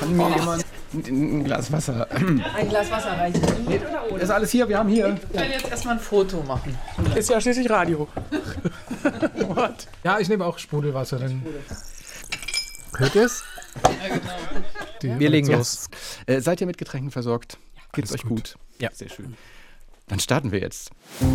Kann mir jemand ein Glas Wasser? Ein Glas Wasser reicht. Mit oder ohne? Ist alles hier, wir haben hier. Ich will jetzt erstmal ein Foto machen. Ist ja schließlich Radio. What? Ja, ich nehme auch Sprudelwasser. Dann. Hört ihr es? Ja, genau. Wir legen los. Seid ihr mit Getränken versorgt? Geht's euch gut? Ja. Sehr schön. Dann starten wir jetzt.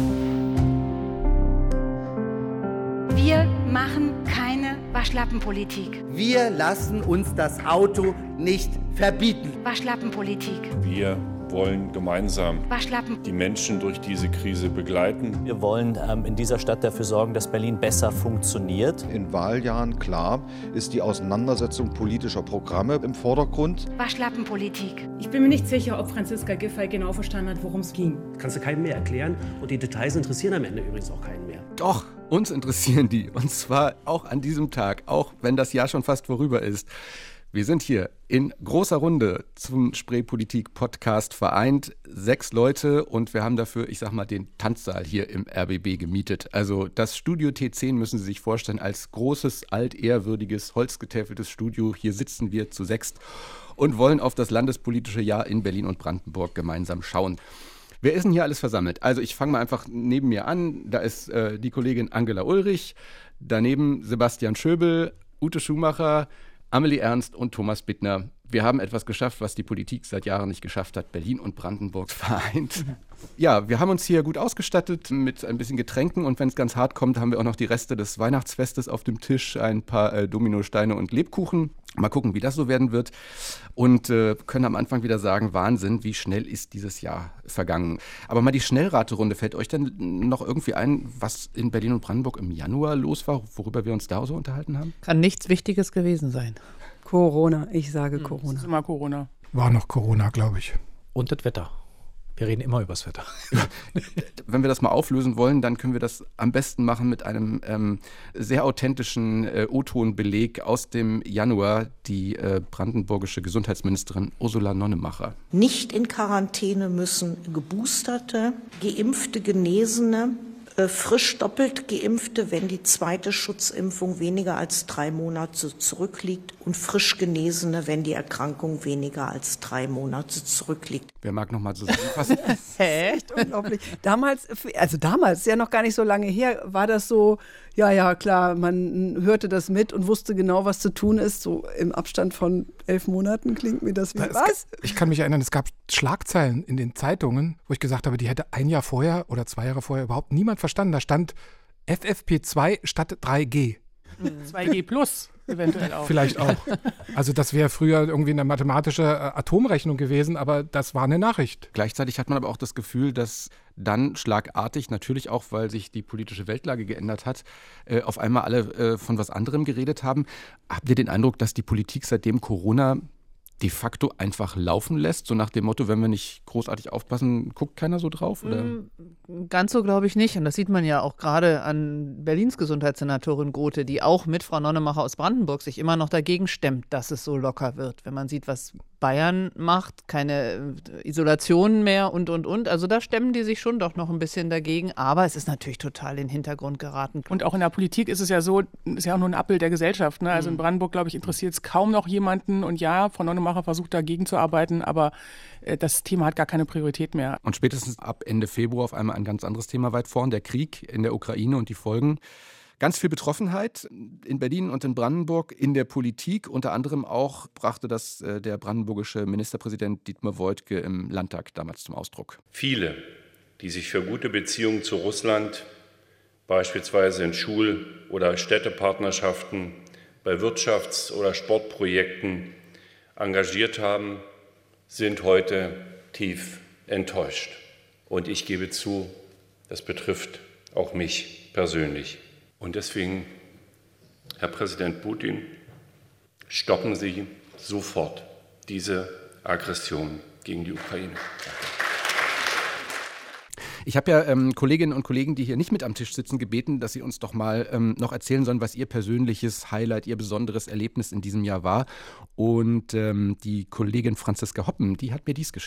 Wir machen keine Waschlappenpolitik. Wir lassen uns das Auto nicht verbieten. Waschlappenpolitik. Wir wollen gemeinsam Waschlappen. die Menschen durch diese Krise begleiten. Wir wollen in dieser Stadt dafür sorgen, dass Berlin besser funktioniert. In Wahljahren, klar, ist die Auseinandersetzung politischer Programme im Vordergrund. Waschlappenpolitik. Ich bin mir nicht sicher, ob Franziska Giffey genau verstanden hat, worum es ging. Kannst du keinem mehr erklären und die Details interessieren am Ende übrigens auch keinen mehr. Doch, uns interessieren die. Und zwar auch an diesem Tag, auch wenn das Jahr schon fast vorüber ist. Wir sind hier in großer Runde zum Spreepolitik-Podcast vereint. 6 Leute und wir haben dafür, ich sag mal, den Tanzsaal hier im RBB gemietet. Also das Studio T10 müssen Sie sich vorstellen als großes, altehrwürdiges, holzgetäfeltes Studio. Hier sitzen wir zu 6 und wollen auf das landespolitische Jahr in Berlin und Brandenburg gemeinsam schauen. Wer ist denn hier alles versammelt? Also ich fange mal einfach neben mir an. Da ist die Kollegin Angela Ulrich, daneben Sebastian Schöbel, Ute Schumacher, Amelie Ernst und Thomas Bittner. Wir haben etwas geschafft, was die Politik seit Jahren nicht geschafft hat. Berlin und Brandenburg vereint. Ja, wir haben uns hier gut ausgestattet mit ein bisschen Getränken und wenn es ganz hart kommt, haben wir auch noch die Reste des Weihnachtsfestes auf dem Tisch, ein paar Dominosteine und Lebkuchen. Mal gucken, wie das so werden wird und können am Anfang wieder sagen, Wahnsinn, wie schnell ist dieses Jahr vergangen. Aber mal die Schnellraterunde, fällt euch denn noch irgendwie ein, was in Berlin und Brandenburg im Januar los war, worüber wir uns da so unterhalten haben? Kann nichts Wichtiges gewesen sein. Corona, ich sage Corona. Das ist immer Corona. War noch Corona, glaube ich. Und das Wetter. Wir reden immer über das Wetter. Wenn wir das mal auflösen wollen, dann können wir das am besten machen mit einem sehr authentischen O-Ton-Beleg aus dem Januar, die brandenburgische Gesundheitsministerin Ursula Nonnemacher. Nicht in Quarantäne müssen Geboosterte, Geimpfte, Genesene, frisch doppelt Geimpfte, wenn die zweite Schutzimpfung weniger als 3 Monate zurückliegt und frisch Genesene, wenn die Erkrankung weniger als 3 Monate zurückliegt. Wer mag noch mal zusammenfassen? Echt unglaublich. Damals, ist ja noch gar nicht so lange her, war das so, ja, klar, man hörte das mit und wusste genau, was zu tun ist. So im Abstand von 11 Monaten klingt mir das wie was? Ich kann mich erinnern, es gab Schlagzeilen in den Zeitungen, wo ich gesagt habe, die hätte 1 Jahr vorher oder 2 Jahre vorher überhaupt niemand verstanden. Da stand FFP2 statt 3G. 2G plus eventuell auch. Vielleicht auch. Also das wäre früher irgendwie eine mathematische Atomrechnung gewesen, aber das war eine Nachricht. Gleichzeitig hat man aber auch das Gefühl, dass dann schlagartig, natürlich auch, weil sich die politische Weltlage geändert hat, auf einmal alle von was anderem geredet haben. Habt ihr den Eindruck, dass die Politik seitdem Corona de facto einfach laufen lässt? So nach dem Motto, wenn wir nicht großartig aufpassen, guckt keiner so drauf? Oder? Ganz so glaube ich nicht. Und das sieht man ja auch gerade an Berlins Gesundheitssenatorin Grote, die auch mit Frau Nonnemacher aus Brandenburg sich immer noch dagegen stemmt, dass es so locker wird. Wenn man sieht, was Bayern macht, keine Isolationen mehr und. Also da stemmen die sich schon doch noch ein bisschen dagegen. Aber es ist natürlich total in den Hintergrund geraten. Und auch in der Politik ist es ja so, ist ja auch nur ein Abbild der Gesellschaft. Ne? Also in Brandenburg, glaube ich, interessiert es kaum noch jemanden. Und ja, Frau Nonnemacher versucht dagegen zu arbeiten, aber das Thema hat gar keine Priorität mehr. Und spätestens ab Ende Februar auf einmal ein ganz anderes Thema weit vorn, der Krieg in der Ukraine und die Folgen. Ganz viel Betroffenheit in Berlin und in Brandenburg in der Politik. Unter anderem auch brachte das der brandenburgische Ministerpräsident Dietmar Woidke im Landtag damals zum Ausdruck. Viele, die sich für gute Beziehungen zu Russland, beispielsweise in Schul- oder Städtepartnerschaften, bei Wirtschafts- oder Sportprojekten engagiert haben, sind heute tief enttäuscht. Und ich gebe zu, das betrifft auch mich persönlich. Und deswegen, Herr Präsident Putin, stoppen Sie sofort diese Aggression gegen die Ukraine. Ich habe ja Kolleginnen und Kollegen, die hier nicht mit am Tisch sitzen, gebeten, dass sie uns doch mal noch erzählen sollen, was ihr persönliches Highlight, ihr besonderes Erlebnis in diesem Jahr war. Und die Kollegin Franziska Hoppen, die hat mir dies geschickt.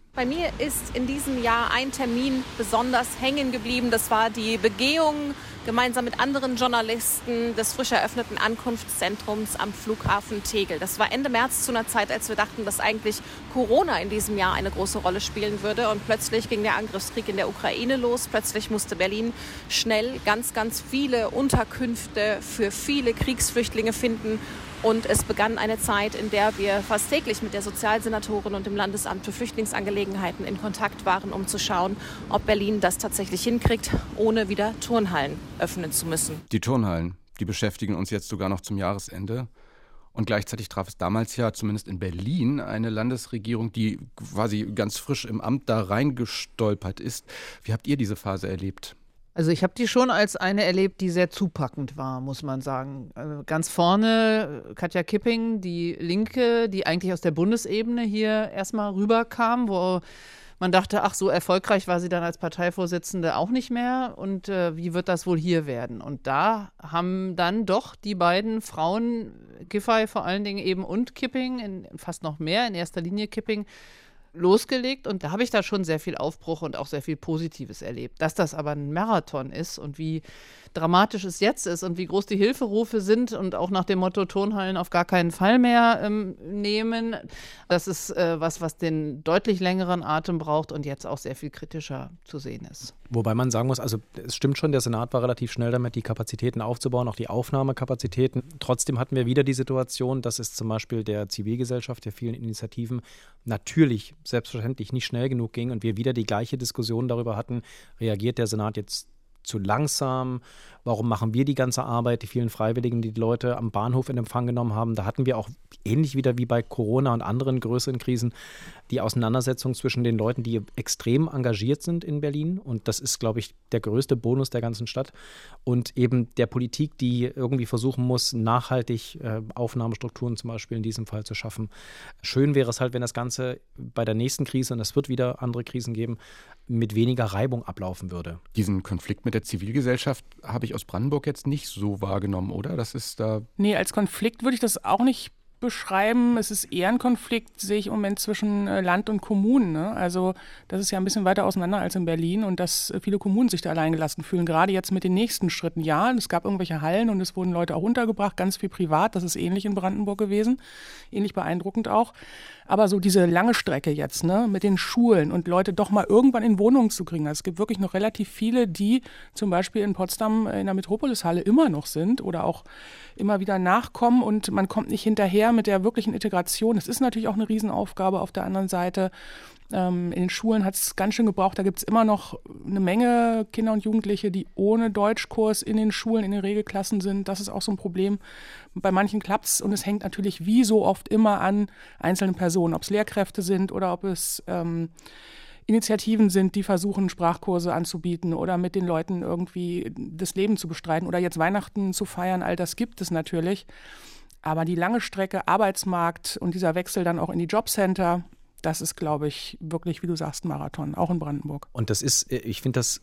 Bei mir ist in diesem Jahr ein Termin besonders hängen geblieben. Das war die Begehung gemeinsam mit anderen Journalisten des frisch eröffneten Ankunftszentrums am Flughafen Tegel. Das war Ende März zu einer Zeit, als wir dachten, dass eigentlich Corona in diesem Jahr eine große Rolle spielen würde. Und plötzlich ging der Angriffskrieg in der Ukraine los. Plötzlich musste Berlin schnell ganz, ganz viele Unterkünfte für viele Kriegsflüchtlinge finden. Und es begann eine Zeit, in der wir fast täglich mit der Sozialsenatorin und dem Landesamt für Flüchtlingsangelegenheiten in Kontakt waren, um zu schauen, ob Berlin das tatsächlich hinkriegt, ohne wieder Turnhallen öffnen zu müssen. Die Turnhallen, die beschäftigen uns jetzt sogar noch zum Jahresende. Und gleichzeitig traf es damals ja zumindest in Berlin eine Landesregierung, die quasi ganz frisch im Amt da reingestolpert ist. Wie habt ihr diese Phase erlebt? Also ich habe die schon als eine erlebt, die sehr zupackend war, muss man sagen. Ganz vorne Katja Kipping, die Linke, die eigentlich aus der Bundesebene hier erstmal rüberkam, wo man dachte, ach, so erfolgreich war sie dann als Parteivorsitzende auch nicht mehr. Und wie wird das wohl hier werden? Und da haben dann doch die beiden Frauen, Giffey vor allen Dingen eben und Kipping, fast noch mehr, in erster Linie Kipping, losgelegt, und da habe ich da schon sehr viel Aufbruch und auch sehr viel Positives erlebt. Dass das aber ein Marathon ist und wie dramatisch es jetzt ist und wie groß die Hilferufe sind und auch nach dem Motto Turnhallen auf gar keinen Fall mehr nehmen, das ist was den deutlich längeren Atem braucht und jetzt auch sehr viel kritischer zu sehen ist. Wobei man sagen muss, also es stimmt schon, der Senat war relativ schnell damit, die Kapazitäten aufzubauen, auch die Aufnahmekapazitäten. Trotzdem hatten wir wieder die Situation, dass es zum Beispiel der Zivilgesellschaft, der vielen Initiativen natürlich selbstverständlich nicht schnell genug ging und wir wieder die gleiche Diskussion darüber hatten, reagiert der Senat jetzt zu langsam? Warum machen wir die ganze Arbeit? Die vielen Freiwilligen, die Leute am Bahnhof in Empfang genommen haben, da hatten wir auch ähnlich wieder wie bei Corona und anderen größeren Krisen die Auseinandersetzung zwischen den Leuten, die extrem engagiert sind in Berlin, und das ist, glaube ich, der größte Bonus der ganzen Stadt, und eben der Politik, die irgendwie versuchen muss, nachhaltig Aufnahmestrukturen zum Beispiel in diesem Fall zu schaffen. Schön wäre es halt, wenn das Ganze bei der nächsten Krise, und es wird wieder andere Krisen geben, mit weniger Reibung ablaufen würde. Diesen Konflikt mit der Zivilgesellschaft habe ich aus Brandenburg jetzt nicht so wahrgenommen, oder? Das ist da. Nee, als Konflikt würde ich das auch nicht beschreiben. Es ist eher ein Konflikt, sehe ich im Moment, zwischen Land und Kommunen. Ne? Also das ist ja ein bisschen weiter auseinander als in Berlin, und dass viele Kommunen sich da alleingelassen fühlen, gerade jetzt mit den nächsten Schritten. Ja, es gab irgendwelche Hallen und es wurden Leute auch untergebracht, ganz viel privat. Das ist ähnlich in Brandenburg gewesen, ähnlich beeindruckend auch. Aber so diese lange Strecke jetzt, ne, mit den Schulen und Leute doch mal irgendwann in Wohnungen zu kriegen. Also es gibt wirklich noch relativ viele, die zum Beispiel in Potsdam in der Metropolishalle immer noch sind oder auch immer wieder nachkommen, und man kommt nicht hinterher mit der wirklichen Integration. Das ist natürlich auch eine Riesenaufgabe auf der anderen Seite. In den Schulen hat es ganz schön gebraucht. Da gibt es immer noch eine Menge Kinder und Jugendliche, die ohne Deutschkurs in den Schulen, in den Regelklassen sind. Das ist auch so ein Problem. Bei manchen klappt es, und es hängt natürlich wie so oft immer an einzelnen Personen, ob es Lehrkräfte sind oder ob es Initiativen sind, die versuchen, Sprachkurse anzubieten oder mit den Leuten irgendwie das Leben zu bestreiten oder jetzt Weihnachten zu feiern. All das gibt es natürlich. Aber die lange Strecke Arbeitsmarkt und dieser Wechsel dann auch in die Jobcenter, das ist, glaube ich, wirklich, wie du sagst, ein Marathon, auch in Brandenburg. Und das ist, ich finde das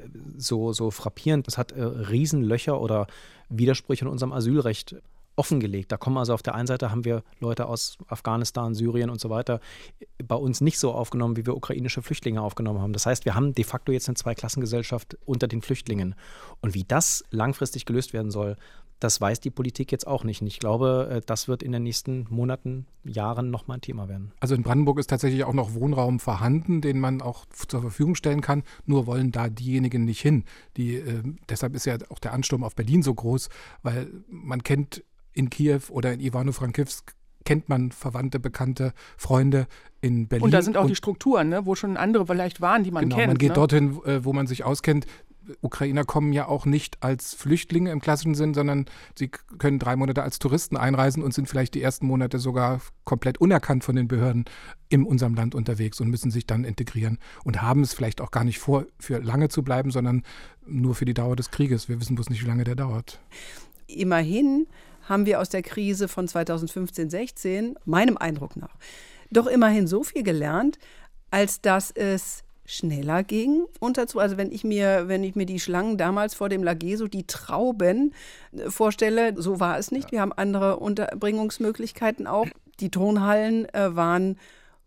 so frappierend. Das hat Riesenlöcher oder Widersprüche in unserem Asylrecht offengelegt. Da kommen also auf der einen Seite haben wir Leute aus Afghanistan, Syrien und so weiter bei uns nicht so aufgenommen, wie wir ukrainische Flüchtlinge aufgenommen haben. Das heißt, wir haben de facto jetzt eine Zweiklassengesellschaft unter den Flüchtlingen. Und wie das langfristig gelöst werden soll, das weiß die Politik jetzt auch nicht. Und ich glaube, das wird in den nächsten Monaten, Jahren nochmal ein Thema werden. Also in Brandenburg ist tatsächlich auch noch Wohnraum vorhanden, den man auch zur Verfügung stellen kann. Nur wollen da diejenigen nicht hin. Deshalb ist ja auch der Ansturm auf Berlin so groß, weil man kennt in Kiew oder in Ivano-Frankivsk kennt man Verwandte, Bekannte, Freunde in Berlin. Und da sind auch die Strukturen, ne, wo schon andere vielleicht waren, die man kennt. Man geht dorthin, wo man sich auskennt. Ukrainer kommen ja auch nicht als Flüchtlinge im klassischen Sinn, sondern sie können 3 Monate als Touristen einreisen und sind vielleicht die ersten Monate sogar komplett unerkannt von den Behörden in unserem Land unterwegs und müssen sich dann integrieren und haben es vielleicht auch gar nicht vor, für lange zu bleiben, sondern nur für die Dauer des Krieges. Wir wissen bloß nicht, wie lange der dauert. Immerhin haben wir aus der Krise von 2015/16, meinem Eindruck nach, doch immerhin so viel gelernt, als dass es schneller ging. Also wenn ich mir die Schlangen damals vor dem Lageso, die Trauben vorstelle, so war es nicht. Wir haben andere Unterbringungsmöglichkeiten auch. Die Turnhallen waren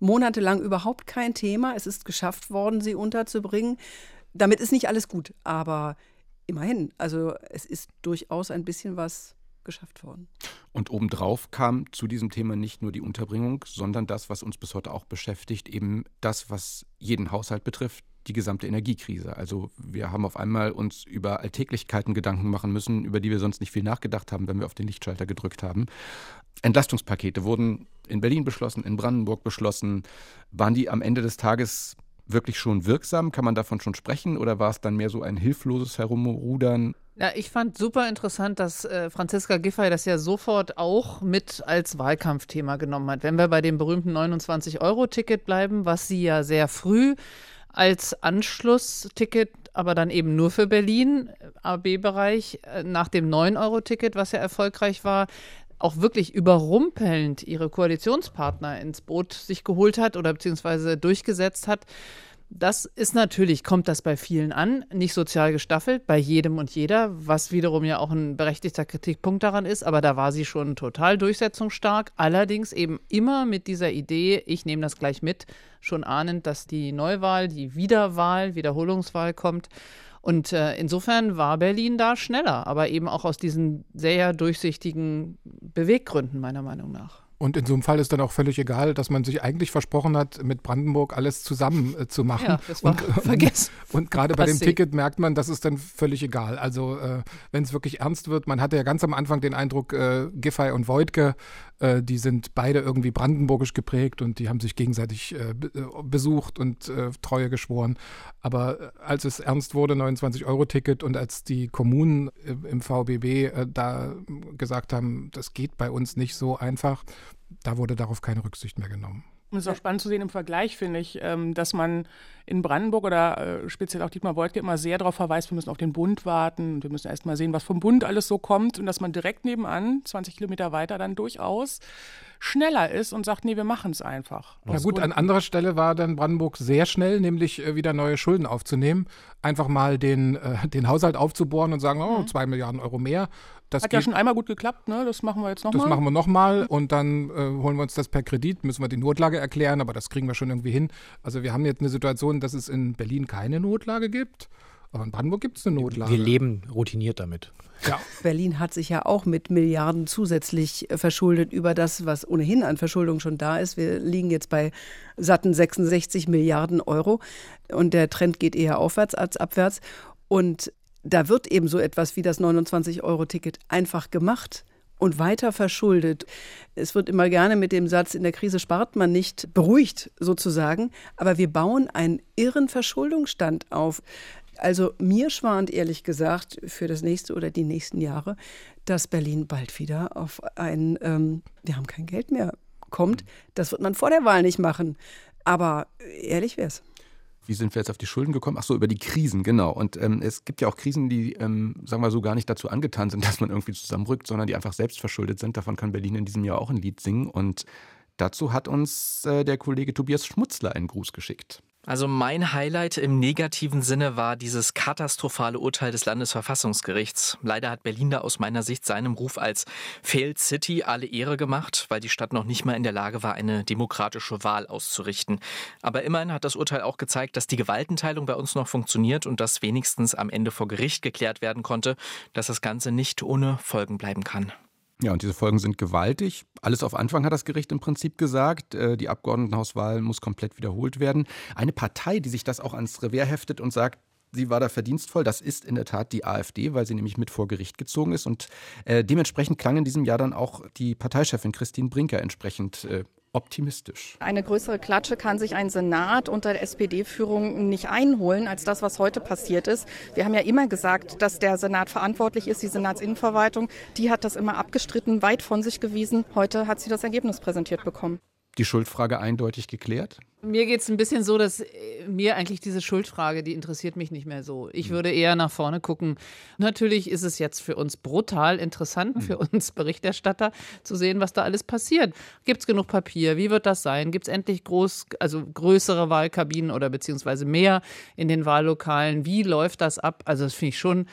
monatelang überhaupt kein Thema. Es ist geschafft worden, sie unterzubringen. Damit ist nicht alles gut, aber immerhin, also es ist durchaus ein bisschen was geschafft worden. Und obendrauf kam zu diesem Thema nicht nur die Unterbringung, sondern das, was uns bis heute auch beschäftigt, eben das, was jeden Haushalt betrifft, die gesamte Energiekrise. Also wir haben auf einmal uns über Alltäglichkeiten Gedanken machen müssen, über die wir sonst nicht viel nachgedacht haben, wenn wir auf den Lichtschalter gedrückt haben. Entlastungspakete wurden in Berlin beschlossen, in Brandenburg beschlossen. Waren die am Ende des Tages wirklich schon wirksam? Kann man davon schon sprechen? Oder war es dann mehr so ein hilfloses Herumrudern? Ja, ich fand super interessant, dass Franziska Giffey das ja sofort auch mit als Wahlkampfthema genommen hat. Wenn wir bei dem berühmten 29-Euro-Ticket bleiben, was sie ja sehr früh als Anschlussticket, aber dann eben nur für Berlin, AB-Bereich, nach dem 9-Euro-Ticket, was ja erfolgreich war, auch wirklich überrumpelnd ihre Koalitionspartner ins Boot sich geholt hat oder beziehungsweise durchgesetzt hat. Das ist natürlich, kommt das bei vielen an, nicht sozial gestaffelt, bei jedem und jeder, was wiederum ja auch ein berechtigter Kritikpunkt daran ist, aber da war sie schon total durchsetzungsstark, allerdings eben immer mit dieser Idee, ich nehme das gleich mit, schon ahnend, dass die Neuwahl, die Wiederholungswahl kommt. Und insofern war Berlin da schneller, aber eben auch aus diesen sehr durchsichtigen Beweggründen meiner Meinung nach. Und in so einem Fall ist dann auch völlig egal, dass man sich eigentlich versprochen hat, mit Brandenburg alles zusammen zu machen. Ja, das war vergessen. Und gerade bei dem Ticket merkt man, das ist dann völlig egal. Also wenn es wirklich ernst wird, man hatte ja ganz am Anfang den Eindruck, Giffey und Woidke, die sind beide irgendwie brandenburgisch geprägt und die haben sich gegenseitig besucht und Treue geschworen. Aber als es ernst wurde, 29-Euro-Ticket, und als die Kommunen im VBB da gesagt haben, das geht bei uns nicht so einfach, da wurde darauf keine Rücksicht mehr genommen. Und es ist auch spannend zu sehen im Vergleich, finde ich, dass man in Brandenburg oder speziell auch Dietmar Woidke immer sehr darauf verweist, wir müssen auf den Bund warten und wir müssen erst mal sehen, was vom Bund alles so kommt, und dass man direkt nebenan, 20 Kilometer weiter, dann durchaus schneller ist und sagt, nee, wir machen es einfach. Na gut, an anderer Stelle war dann Brandenburg sehr schnell, nämlich wieder neue Schulden aufzunehmen, einfach mal den Haushalt aufzubohren und sagen, 2 Milliarden Euro mehr. Das hat ja schon einmal gut geklappt, ne? Das machen wir jetzt nochmal. Das machen wir nochmal und dann holen wir uns das per Kredit, müssen wir die Notlage erklären, aber das kriegen wir schon irgendwie hin. Also wir haben jetzt eine Situation, dass es in Berlin keine Notlage gibt, aber in Brandenburg gibt es eine Notlage. Wir leben routiniert damit. Ja. Berlin hat sich ja auch mit Milliarden zusätzlich verschuldet über das, was ohnehin an Verschuldung schon da ist. Wir liegen jetzt bei satten 66 Milliarden Euro und der Trend geht eher aufwärts als abwärts. Und da wird eben so etwas wie das 29-Euro-Ticket einfach gemacht und weiter verschuldet. Es wird immer gerne mit dem Satz, in der Krise spart man nicht, beruhigt sozusagen. Aber wir bauen einen irren Verschuldungsstand auf. Also mir schwant ehrlich gesagt für das nächste oder die nächsten Jahre, dass Berlin bald wieder auf ein wir haben kein Geld mehr kommt. Das wird man vor der Wahl nicht machen. Aber ehrlich wär's. Wie sind wir jetzt auf die Schulden gekommen? Ach so, über die Krisen, genau. Und es gibt ja auch Krisen, die, sagen wir so, gar nicht dazu angetan sind, dass man irgendwie zusammenrückt, sondern die einfach selbst verschuldet sind. Davon kann Berlin in diesem Jahr auch ein Lied singen. Und dazu hat uns der Kollege Tobias Schmutzler einen Gruß geschickt. Also mein Highlight im negativen Sinne war dieses katastrophale Urteil des Landesverfassungsgerichts. Leider hat Berlin da aus meiner Sicht seinem Ruf als Failed City alle Ehre gemacht, weil die Stadt noch nicht mal in der Lage war, eine demokratische Wahl auszurichten. Aber immerhin hat das Urteil auch gezeigt, dass die Gewaltenteilung bei uns noch funktioniert und dass wenigstens am Ende vor Gericht geklärt werden konnte, dass das Ganze nicht ohne Folgen bleiben kann. Ja, und diese Folgen sind gewaltig. Alles auf Anfang hat das Gericht im Prinzip gesagt. Die Abgeordnetenhauswahl muss komplett wiederholt werden. Eine Partei, die sich das auch ans Revers heftet und sagt, sie war da verdienstvoll, das ist in der Tat die AfD, weil sie nämlich mit vor Gericht gezogen ist. Und dementsprechend klang in diesem Jahr dann auch die Parteichefin Christine Brinker entsprechend optimistisch. Eine größere Klatsche kann sich ein Senat unter der SPD-Führung nicht einholen, als das, was heute passiert ist. Wir haben ja immer gesagt, dass der Senat verantwortlich ist, die Senatsinnenverwaltung. Die hat das immer abgestritten, weit von sich gewiesen. Heute hat sie das Ergebnis präsentiert bekommen. Die Schuldfrage eindeutig geklärt? Mir geht es ein bisschen so, dass mir eigentlich diese Schuldfrage, die interessiert mich nicht mehr so. Ich würde eher nach vorne gucken. Natürlich ist es jetzt für uns brutal interessant, für uns Berichterstatter, zu sehen, was da alles passiert. Gibt es genug Papier? Wie wird das sein? Gibt es endlich größere Wahlkabinen oder beziehungsweise mehr in den Wahllokalen? Wie läuft das ab? Also das finde ich schon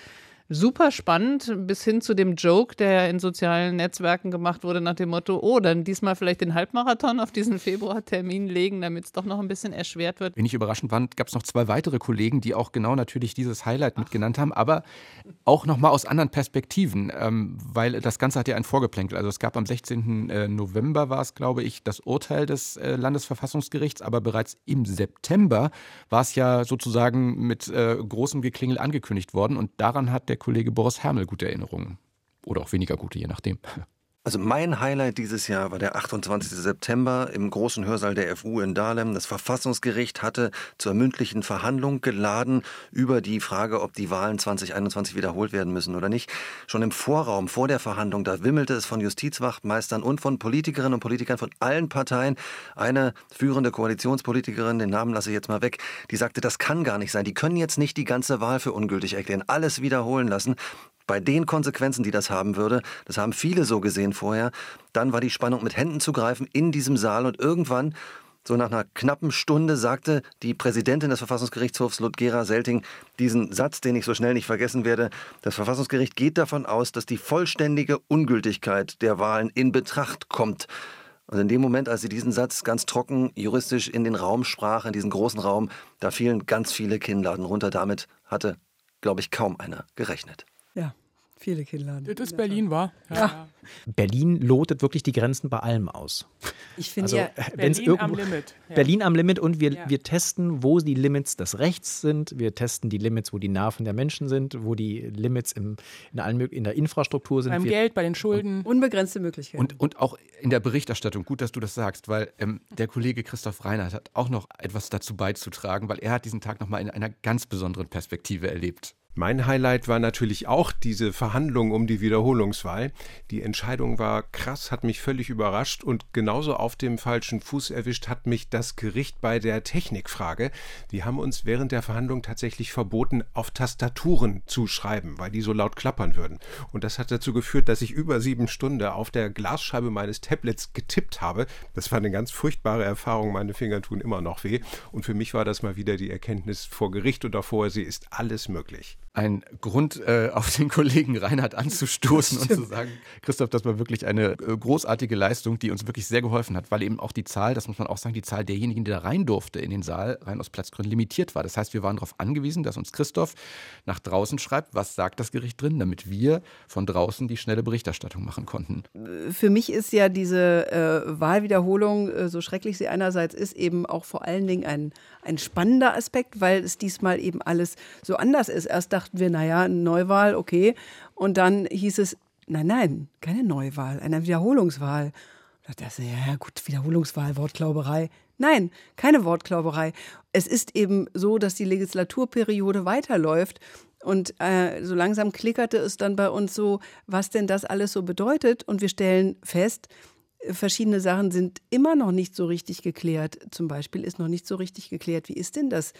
Super spannend, bis hin zu dem Joke, der in sozialen Netzwerken gemacht wurde, nach dem Motto, oh, dann diesmal vielleicht den Halbmarathon auf diesen Februartermin legen, damit es doch noch ein bisschen erschwert wird. Wenig überraschend fand, gab es noch 2 weitere Kollegen, die auch genau natürlich dieses Highlight mitgenannt haben, aber auch nochmal aus anderen Perspektiven, weil das Ganze hat ja ein Vorgeplänkel. Also es gab am 16. November, war es, glaube ich, das Urteil des Landesverfassungsgerichts, aber bereits im September war es ja sozusagen mit großem Geklingel angekündigt worden und daran hat der Kollege Boris Hermel gute Erinnerungen. Oder auch weniger gute, je nachdem. Also mein Highlight dieses Jahr war der 28. September im großen Hörsaal der FU in Dahlem. Das Verfassungsgericht hatte zur mündlichen Verhandlung geladen über die Frage, ob die Wahlen 2021 wiederholt werden müssen oder nicht. Schon im Vorraum, vor der Verhandlung, da wimmelte es von Justizwachtmeistern und von Politikerinnen und Politikern von allen Parteien. Eine führende Koalitionspolitikerin, den Namen lasse ich jetzt mal weg, die sagte, das kann gar nicht sein. Die können jetzt nicht die ganze Wahl für ungültig erklären, alles wiederholen lassen. Bei den Konsequenzen, die das haben würde, das haben viele so gesehen vorher, dann war die Spannung mit Händen zu greifen in diesem Saal und irgendwann, so nach einer knappen Stunde, sagte die Präsidentin des Verfassungsgerichtshofs, Ludgera Selting, diesen Satz, den ich so schnell nicht vergessen werde: Das Verfassungsgericht geht davon aus, dass die vollständige Ungültigkeit der Wahlen in Betracht kommt. Und in dem Moment, als sie diesen Satz ganz trocken juristisch in den Raum sprach, in diesen großen Raum, da fielen ganz viele Kinnladen runter. Damit hatte, glaube ich, kaum einer gerechnet. Ja, viele Kinnladen. Das ist Berlin, war. Ja. Berlin lotet wirklich die Grenzen bei allem aus. Ich finde also, ja, Berlin am Limit. Ja. Berlin am Limit und wir testen, wo die Limits des Rechts sind. Wir testen die Limits, wo die Nerven der Menschen sind, wo die Limits in der Infrastruktur sind. Beim Geld, bei den Schulden. Unbegrenzte Möglichkeiten. Und auch in der Berichterstattung. Gut, dass du das sagst, weil der Kollege Christoph Reinert hat auch noch etwas dazu beizutragen, weil er hat diesen Tag nochmal in einer ganz besonderen Perspektive erlebt. Mein Highlight war natürlich auch diese Verhandlung um die Wiederholungswahl. Die Entscheidung war krass, hat mich völlig überrascht und genauso auf dem falschen Fuß erwischt hat mich das Gericht bei der Technikfrage. Die haben uns während der Verhandlung tatsächlich verboten, auf Tastaturen zu schreiben, weil die so laut klappern würden. Und das hat dazu geführt, dass ich über 7 Stunden auf der Glasscheibe meines Tablets getippt habe. Das war eine ganz furchtbare Erfahrung, meine Finger tun immer noch weh. Und für mich war das mal wieder die Erkenntnis vor Gericht und davor, sie ist alles möglich. Ein Grund, auf den Kollegen Reinhard anzustoßen und zu sagen, Christoph, das war wirklich eine großartige Leistung, die uns wirklich sehr geholfen hat, weil eben auch die Zahl, das muss man auch sagen, die Zahl derjenigen, die da rein durfte in den Saal, rein aus Platzgründen limitiert war. Das heißt, wir waren darauf angewiesen, dass uns Christoph nach draußen schreibt, was sagt das Gericht drin, damit wir von draußen die schnelle Berichterstattung machen konnten. Für mich ist ja diese Wahlwiederholung, so schrecklich sie einerseits ist, eben auch vor allen Dingen ein spannender Aspekt, weil es diesmal eben alles so anders ist. Erst dachten wir, naja, eine Neuwahl, okay. Und dann hieß es, nein, keine Neuwahl, eine Wiederholungswahl. Da dachte ich, ja gut, Wiederholungswahl, Wortklauberei. Nein, keine Wortklauberei. Es ist eben so, dass die Legislaturperiode weiterläuft. Und so langsam klickerte es dann bei uns so, was denn das alles so bedeutet. Und wir stellen fest, verschiedene Sachen sind immer noch nicht so richtig geklärt. Zum Beispiel ist noch nicht so richtig geklärt, wie ist denn das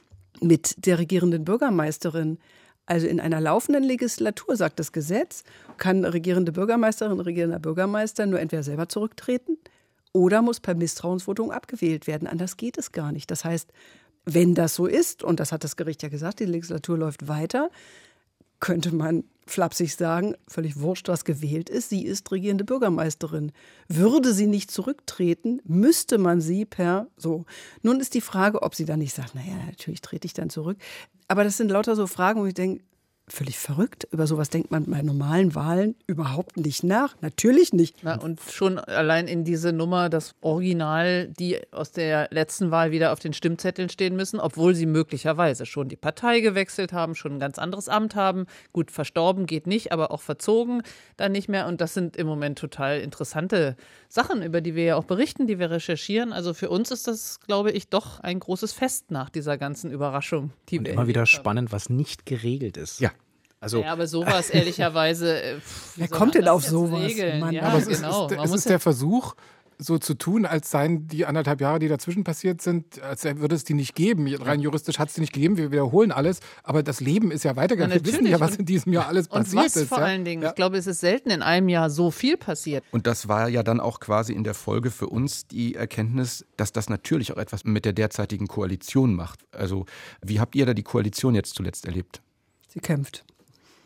mit der regierenden Bürgermeisterin? Also in einer laufenden Legislatur, sagt das Gesetz, kann regierende Bürgermeisterin, regierender Bürgermeister nur entweder selber zurücktreten oder muss per Misstrauensvotum abgewählt werden. Anders geht es gar nicht. Das heißt, wenn das so ist, und das hat das Gericht ja gesagt, die Legislatur läuft weiter, könnte man flapsig sagen, völlig wurscht, was gewählt ist, sie ist regierende Bürgermeisterin. Würde sie nicht zurücktreten, müsste man sie so. Nun ist die Frage, ob sie dann nicht sagt, naja, natürlich trete ich dann zurück. Aber das sind lauter so Fragen, wo ich denke, völlig verrückt. Über sowas denkt man bei normalen Wahlen überhaupt nicht nach. Natürlich nicht. Na, und schon allein in diese Nummer, das Original, die aus der letzten Wahl wieder auf den Stimmzetteln stehen müssen, obwohl sie möglicherweise schon die Partei gewechselt haben, schon ein ganz anderes Amt haben. Gut, verstorben geht nicht, aber auch verzogen dann nicht mehr. Und das sind im Moment total interessante Sachen, über die wir ja auch berichten, die wir recherchieren. Also für uns ist das, glaube ich, doch ein großes Fest nach dieser ganzen Überraschung. Die und immer wieder spannend, was nicht geregelt ist. Ja. Also, ja, aber sowas ehrlicherweise. Wer kommt denn auf sowas? Mann, ja, aber es genau. ist der Versuch, so zu tun, als seien die 1,5 Jahre, die dazwischen passiert sind, als würde es die nicht geben. Rein juristisch hat es die nicht gegeben, wir wiederholen alles, aber das Leben ist ja weitergegangen. Wir wissen ja, was in diesem Jahr alles passiert ist. Und was vor allen Dingen, ich glaube, es ist selten in einem Jahr so viel passiert. Und das war ja dann auch quasi in der Folge für uns die Erkenntnis, dass das natürlich auch etwas mit der derzeitigen Koalition macht. Also wie habt ihr da die Koalition jetzt zuletzt erlebt? Sie kämpft.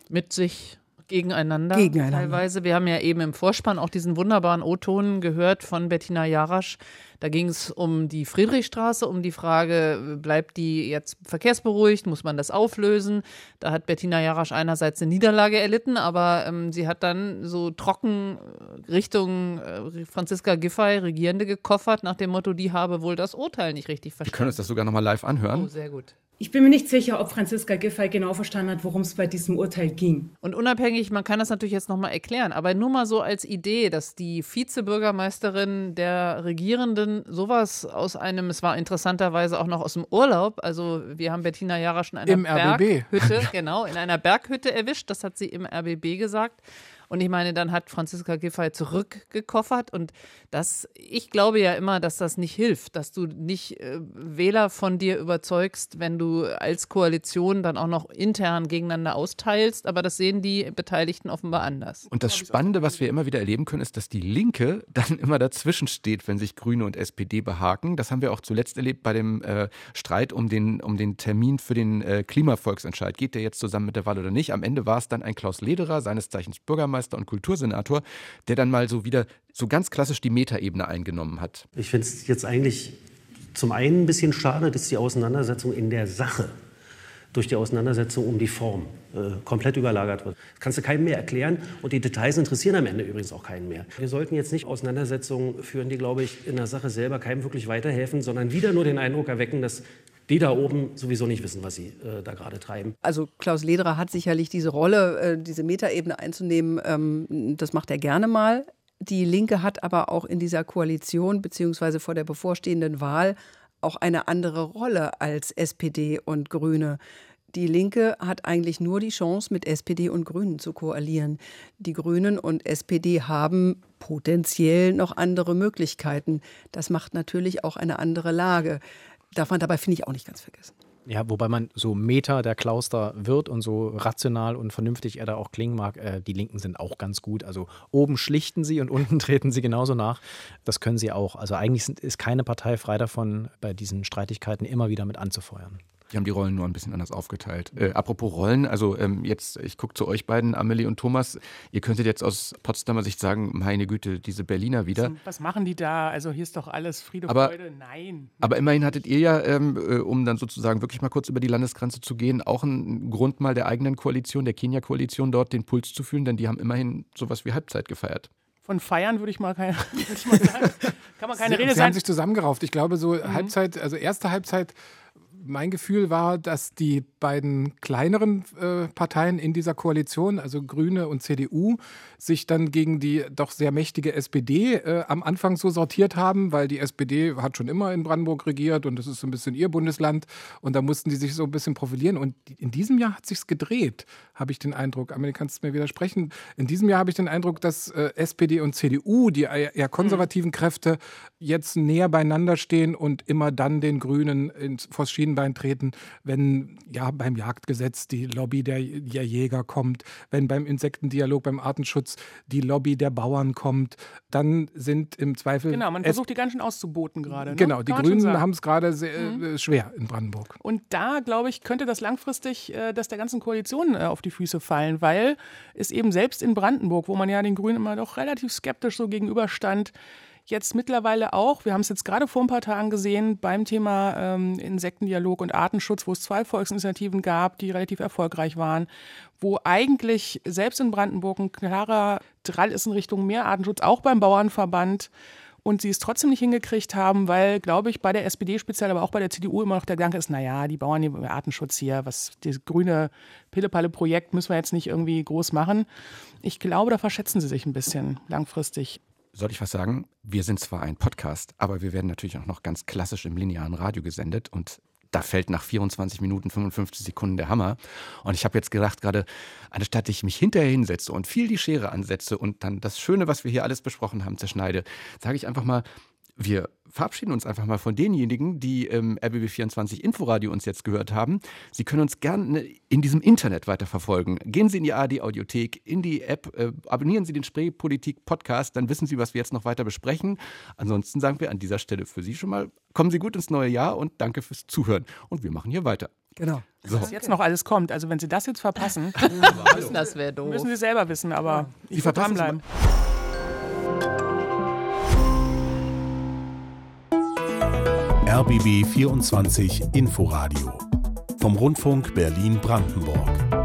mit sich gegeneinander teilweise. Wir haben ja eben im Vorspann auch diesen wunderbaren O-Ton gehört von Bettina Jarasch. Da ging es um die Friedrichstraße, um die Frage, bleibt die jetzt verkehrsberuhigt, muss man das auflösen? Da hat Bettina Jarasch einerseits eine Niederlage erlitten, aber sie hat dann so trocken Richtung Franziska Giffey, Regierende, gekoffert, nach dem Motto, die habe wohl das Urteil nicht richtig verstanden. Wir können uns das sogar nochmal live anhören. Oh, sehr gut. Ich bin mir nicht sicher, ob Franziska Giffey genau verstanden hat, worum es bei diesem Urteil ging. Und unabhängig, man kann das natürlich jetzt nochmal erklären, aber nur mal so als Idee, dass die Vizebürgermeisterin der Regierenden sowas aus einem, es war interessanterweise auch noch aus dem Urlaub, also wir haben Bettina Jarasch in einer Berghütte, genau, in einer Berghütte erwischt, das hat sie im RBB gesagt. Und ich meine, dann hat Franziska Giffey zurückgekoffert und ich glaube ja immer, dass das nicht hilft, dass du nicht Wähler von dir überzeugst, wenn du als Koalition dann auch noch intern gegeneinander austeilst, aber das sehen die Beteiligten offenbar anders. Und das Spannende, was wir immer wieder erleben können, ist, dass die Linke dann immer dazwischen steht, wenn sich Grüne und SPD behaken. Das haben wir auch zuletzt erlebt bei dem Streit um den Termin für den Klimavolksentscheid. Geht der jetzt zusammen mit der Wahl oder nicht? Am Ende war es dann ein Klaus Lederer, seines Zeichens Bürgermeister und Kultursenator, der dann mal so wieder so ganz klassisch die Metaebene eingenommen hat. Ich finde es jetzt eigentlich zum einen ein bisschen schade, dass die Auseinandersetzung in der Sache durch die Auseinandersetzung um die Form komplett überlagert wird. Das kannst du keinem mehr erklären und die Details interessieren am Ende übrigens auch keinen mehr. Wir sollten jetzt nicht Auseinandersetzungen führen, die, glaube ich, in der Sache selber keinem wirklich weiterhelfen, sondern wieder nur den Eindruck erwecken, dass die da oben sowieso nicht wissen, was sie da gerade treiben. Also Klaus Lederer hat sicherlich diese Rolle, diese Metaebene einzunehmen, das macht er gerne mal. Die Linke hat aber auch in dieser Koalition beziehungsweise vor der bevorstehenden Wahl auch eine andere Rolle als SPD und Grüne. Die Linke hat eigentlich nur die Chance, mit SPD und Grünen zu koalieren. Die Grünen und SPD haben potenziell noch andere Möglichkeiten. Das macht natürlich auch eine andere Lage. Darf man dabei, finde ich, auch nicht ganz vergessen. Ja, wobei man so Meta der Klaus da wird und so rational und vernünftig er da auch klingen mag, die Linken sind auch ganz gut. Also oben schlichten sie und unten treten sie genauso nach. Das können sie auch. Also eigentlich ist keine Partei frei davon, bei diesen Streitigkeiten immer wieder mit anzufeuern. Die haben die Rollen nur ein bisschen anders aufgeteilt. Apropos Rollen, also jetzt, ich gucke zu euch beiden, Amelie und Thomas. Ihr könntet jetzt aus Potsdamer Sicht sagen, meine Güte, diese Berliner wieder. Was machen die da? Also hier ist doch alles Friede, Freude. Nein. Aber immerhin hattet ihr ja, um dann sozusagen wirklich mal kurz über die Landesgrenze zu gehen, auch einen Grund mal der eigenen Koalition, der Kenia-Koalition dort den Puls zu fühlen, denn die haben immerhin sowas wie Halbzeit gefeiert. Von Feiern würde ich mal sagen, kann man keine Rede sein. Sie haben sich zusammengerauft. Ich glaube, so Halbzeit, also erste Halbzeit, mein Gefühl war, dass die beiden kleineren Parteien in dieser Koalition, also Grüne und CDU, sich dann gegen die doch sehr mächtige SPD am Anfang so sortiert haben, weil die SPD hat schon immer in Brandenburg regiert und das ist so ein bisschen ihr Bundesland und da mussten die sich so ein bisschen profilieren und in diesem Jahr hat sich's gedreht, habe ich den Eindruck. Amelie, kannst du mir widersprechen? In diesem Jahr habe ich den Eindruck, dass SPD und CDU, die eher konservativen Kräfte, jetzt näher beieinander stehen und immer dann den Grünen vors Schienenbein treten, wenn ja beim Jagdgesetz die Lobby der Jäger kommt, wenn beim Insektendialog, beim Artenschutz die Lobby der Bauern kommt, dann sind im Zweifel... Genau, man versucht die ganz schön auszuboten gerade. Ne? Genau, die Grünen haben es gerade sehr schwer in Brandenburg. Und da, glaube ich, könnte das langfristig das der ganzen Koalition auf die Füße fallen, weil es eben selbst in Brandenburg, wo man ja den Grünen immer doch relativ skeptisch so gegenüberstand, jetzt mittlerweile auch, wir haben es jetzt gerade vor ein paar Tagen gesehen, beim Thema Insektendialog und Artenschutz, wo es 2 Volksinitiativen gab, die relativ erfolgreich waren, wo eigentlich selbst in Brandenburg ein klarer Drall ist in Richtung mehr Artenschutz, auch beim Bauernverband. Und sie es trotzdem nicht hingekriegt haben, weil, glaube ich, bei der SPD speziell, aber auch bei der CDU immer noch der Gedanke ist, naja, die Bauern, der Artenschutz hier, das grüne Pille-Palle-Projekt müssen wir jetzt nicht irgendwie groß machen. Ich glaube, da verschätzen sie sich ein bisschen langfristig. Soll ich was sagen? Wir sind zwar ein Podcast, aber wir werden natürlich auch noch ganz klassisch im linearen Radio gesendet und da fällt nach 24 Minuten 55 Sekunden der Hammer. Und ich habe jetzt gedacht gerade, anstatt ich mich hinterher hinsetze und viel die Schere ansetze und dann das Schöne, was wir hier alles besprochen haben, zerschneide, sage ich einfach mal, Wir verabschieden uns einfach mal von denjenigen, die im RBB24 Inforadio uns jetzt gehört haben. Sie können uns gerne in diesem Internet weiterverfolgen. Gehen Sie in die ARD-Audiothek, in die App, abonnieren Sie den Spreepolitik-Podcast, dann wissen Sie, was wir jetzt noch weiter besprechen. Ansonsten sagen wir an dieser Stelle für Sie schon mal, kommen Sie gut ins neue Jahr und danke fürs Zuhören. Und wir machen hier weiter. Genau. So. Was jetzt noch alles kommt, also wenn Sie das jetzt verpassen, das wäre doof. Müssen Sie selber wissen, aber Sie verpassen dranbleiben. RBB 24 Inforadio vom Rundfunk Berlin-Brandenburg.